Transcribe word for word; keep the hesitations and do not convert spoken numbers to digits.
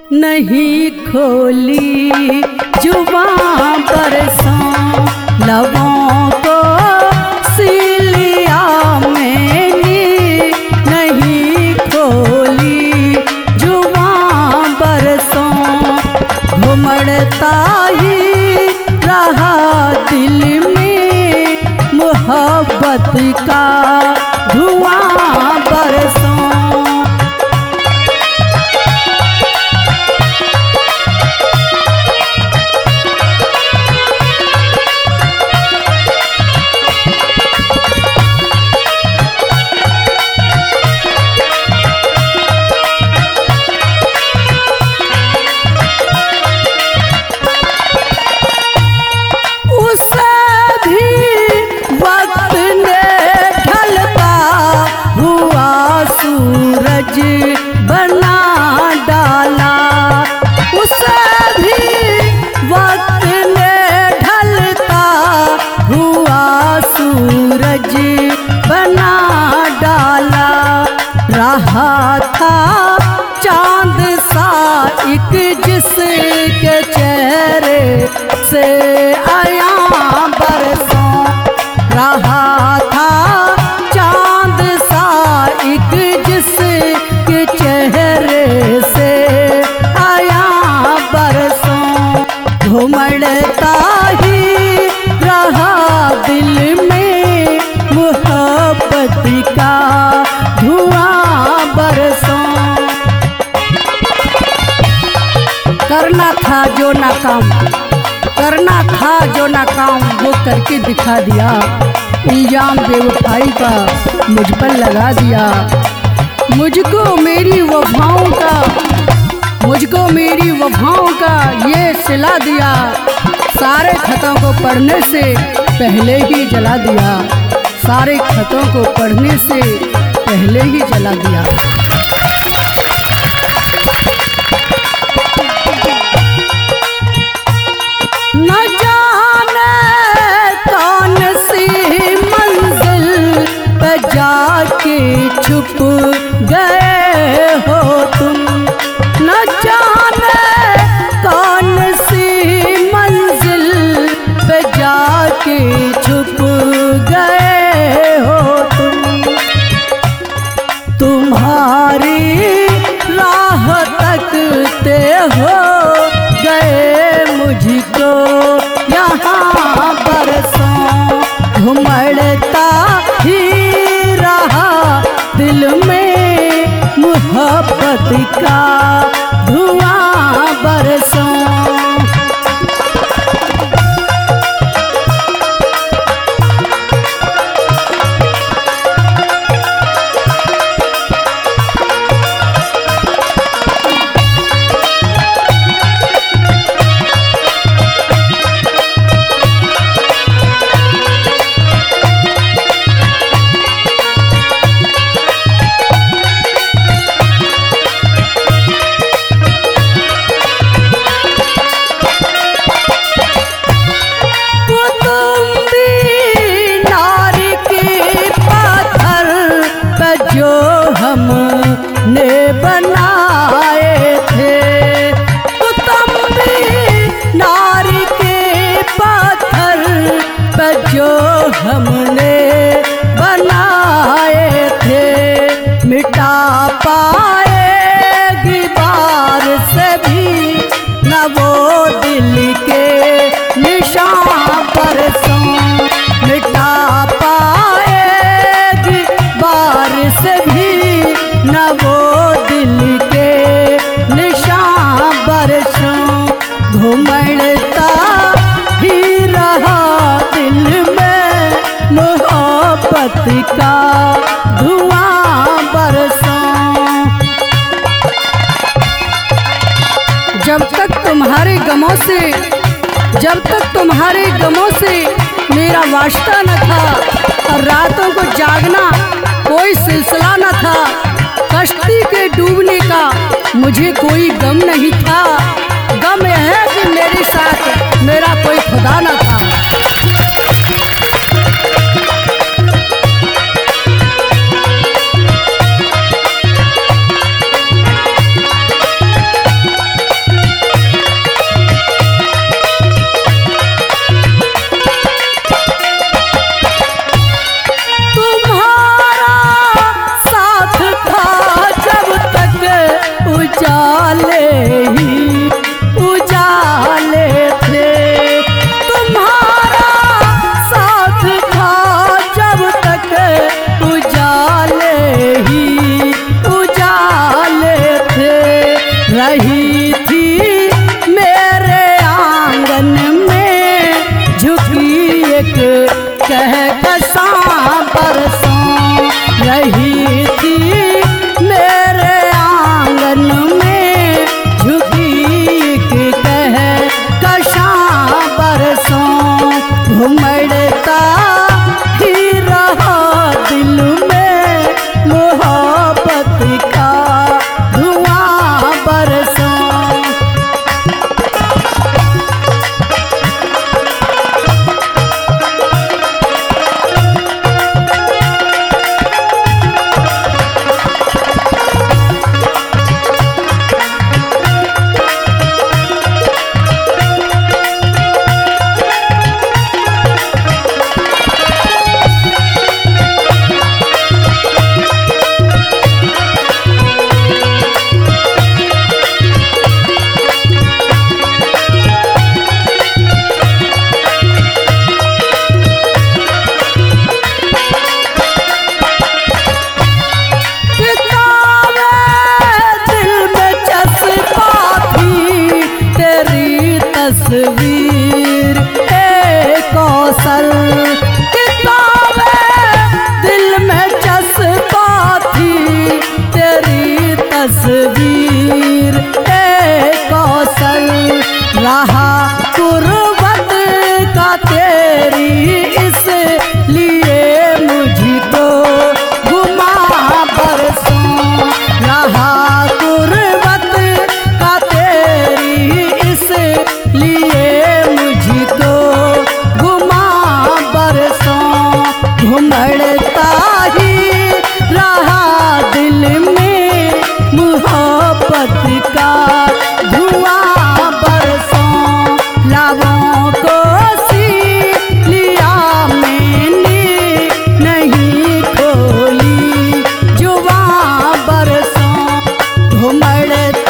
नहीं खोली जुबां बरसों लबों को सिलिया मैंने नहीं खोली जुबां बरसों घुमड़ता ही रहा दिल में मोहब्बत का धुआं बरसों। बना डाला उसे भी वक्त ने ढलता हुआ सूरज बना डाला। रहा था चांद सा एक जिसके चेहरे से आया बरसों रहा था चांद सा एक जिसके चेहरे से आया बरसों घुमड़ता ही रहा दिल में मोहब्बत का धुआं बरसों। करना था जो नाकाम करना था जो नाकाम वो करके दिखा दिया। इल्जाम बेवफाई का मुझ पर लगा दिया। मुझको मेरी वफाओं का मुझको मेरी वफाओं का ये सिला दिया। सारे खतों को पढ़ने से पहले ही जला दिया। सारे खतों को पढ़ने से पहले ही जला दिया। न जाने कौन सी मंजिल पे जाके छुप गए हो तुम। न जाने कौन सी मंजिल पे जाके छुप गए हो तुम। तुम्हारी राह तकते हो गए मुझको यहाँ बरसों घुमड़ता ही रहा दिल में मोहब्बत का धुआं बरसों। जो हमने बनाए थे तो तुम भी नारी के पत्थर पर जो हमने बनाए थे मिटा पाएगी बार से भी न वो दिल के निशान बरसों। मिटा पाएगी बार से भी न वो दिल के निशान बरसों। घुमड़ता ही रहा दिल में मोहब्बत का धुआं बरसों। जब तक तुम्हारे गमों से जब तक तुम्हारे गमों से मेरा वास्ता न था और रातों को जागना कोई सिलसिला न था। कश्ती के डूबने का मुझे कोई गम नहीं था। गम यह है कि मेरे साथ मेरा कोई खुदा न था। तस्वीर ए कौशल किताबे दिल में चस्पा थी तेरी तस्वीर ए कौशल रहा कुर्बत का तेरी इसलिए मुझको घुमा बरसों रहा कुर्बत का तेरी इसलिए मुझको घुमा बरसों घुमड़ता ही रहा दिल में मोहब्बत का धुआं बरसों लबों को सी लिया मैंने नहीं खोली जुबां बरसों घुमड़ता